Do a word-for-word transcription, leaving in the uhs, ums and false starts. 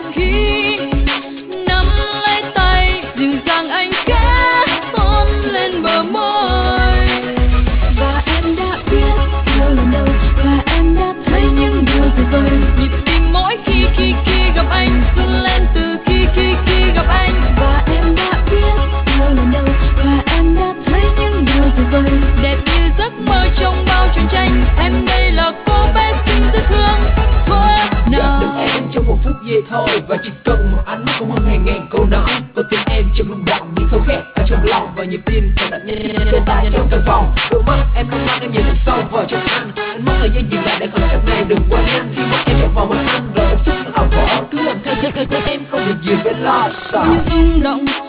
khi nắm lấy tay dịu dàng anh khẽ hôn lên bờ môi. Và em đã biết yêu lần đầu, và em đã thấy những điều tuyệt vời. Nhịp tim mỗi khi khi khi gặp anh run lên từ khi khi khi gặp anh. Và em đã biết yêu lần đầu, và em đã thấy những điều tuyệt vời. Đẹp như giấc mơ trong bao truyện tranh, em đây là cô bé xinh rất thương. Thôi nào được em trong một phút giây thôi, và chỉ cần một ánh mắt cũng hơn hàng ngàn câu nói. Có tim em trong rung động những khâu khẽ ở trong lòng, và nhịp tim còn đập nhanh nhanh trên tay trong căn phòng. Đôi mắt em long lanh em nhìn thật sâu vào trong anh, anh mất thời gian dừng lại để khỏi cách này đừng quá nhanh. Khi mắt em chạm vào mình anh rồi em xúc ảo vỡ, cứ làm theo theo theo em không việc gì phải lo sợ. Như rung động